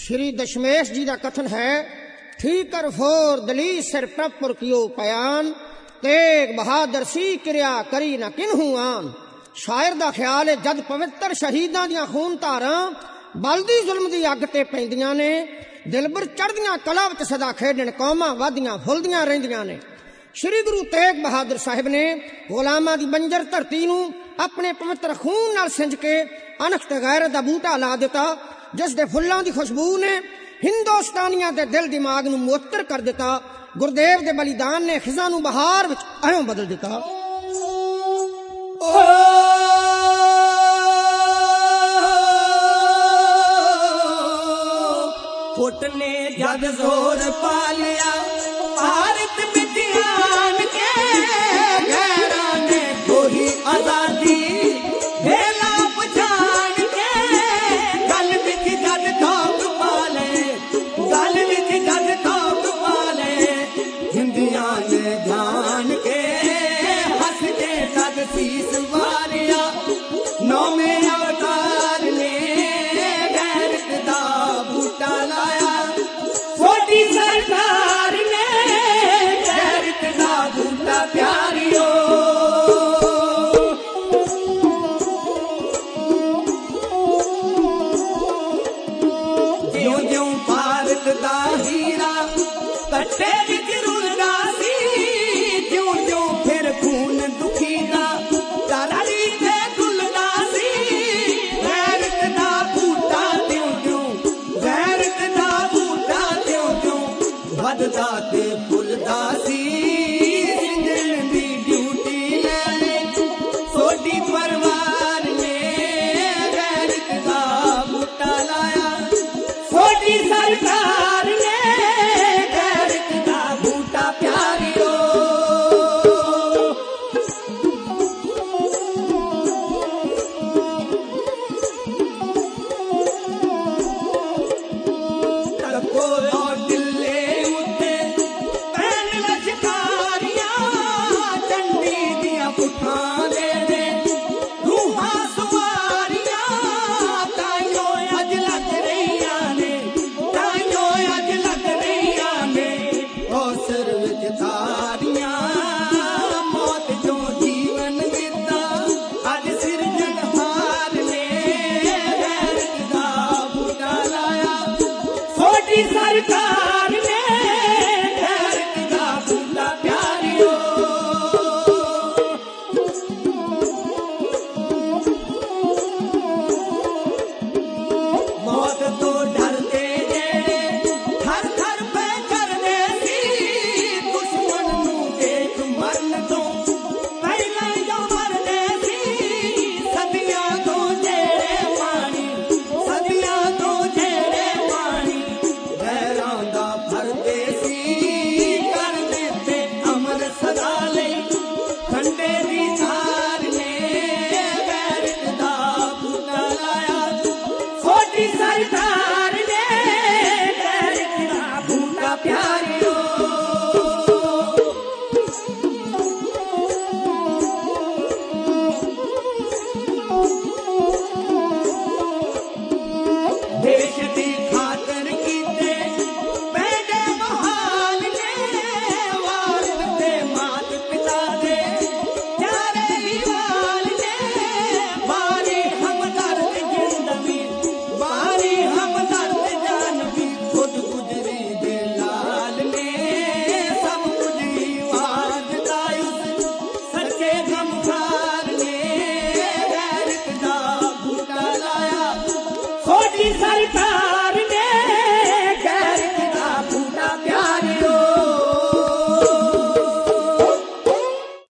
श्री दशमेश जी का कथन है, ठीकर फोर दली सिर प्रपुर कियो पयान, तेग बहादुर सी क्रिया करी न किन्हू आन। शायर दा ख्याल है, जद पवित्र शहीदां दियां खून धारां बलदी जुल्म दी अग ते पैंदियां ने, दिलबर चढ़दियां कला विच सदा खेडण कौमां वधदियां फुलदियां रहिंदियां ने। श्री गुरु तेग बहादुर साहिब ने गुलामां दी बंजर धरती नूं अपने पवित्र खून नाल सिंज के अनख ते गैरत दा बूटा ला दिता, जिस दे फुल्लां दी खुशबू ने हिंदुस्तानियां दे दिल दिमाग नूं मुअत्तर कर दिता। गुरदेव दे बलिदान ने खिज़ां नूं बहार विच अयों बदल दिता। पुट ने जद जोर पा लिया भारत में ध्यान के, गैरा ने कोई आजादी भेला पछाण के, गल विच जद ठोक पाले, गल विच जद ठोक पाले, हिंदियां ने जान के हंस के तद शीस वारिया। नौवे अवतार ने गैरत दा बूटा लाया, छोटी सरकार ने गैरत दा बूटा प्यारियो। ज्यों ज्यों भारत दा हीरा कट्टे विच रुलदा सी, ज्यों ज्यों फिर खून दुखी दा तरली ते डुलदा सी, गैरत दा बूटा त्यों त्यों, गैरत दा बूटा त्यों त्यों वधदा ते फुलदा सी। सिंधण दी ड्यूटी ले सोडी परिवार ने गैरत दा बूटा लाया, सोडी सरकार ने गैरत दा बूटा प्यारियो। तड़को और दिल्ले उत्ते पैन लश्कारियां, चंडी दियां पुठां दे दे रूहां सवारियां, ताइयों अज लग रहियां ने, ताइयों अज लग रहियां ने ओ सिर विच तारियां। मौत जो जीवन दिता अज सिरजनहार ने गैरत दा बूटा लाया, छोटी सरकार ने गैरत दा बूटा प्यारियो। मौत तो डरते जेड़े थर थर पे करदे सी, दुश्मन नूं देख मरन तो पहले जो मरदे सी। सदियां तो जेड़े पानी, सदियां तो जेड़े पानी गैरां दा भरदे सी, कर दिते अमर सदा लई खंडे दी धार ने गैरत दा बूटा लाया, छोटी सरकार ने गैरत दा बूटा प्यारियो। देश दी खातर कीते पैदे महाल ने, वारिस ते मात पिता दे प्यारे ही वाल ने, बारी हमदर्द जिंदगी, बारी हमदर्द जानवी, खुद गुजरे दे लाल ने, सब कुछ ही वाद दायुस सच्चे गमखार ने गैरत दा बूटा लाया, छोटी सरकार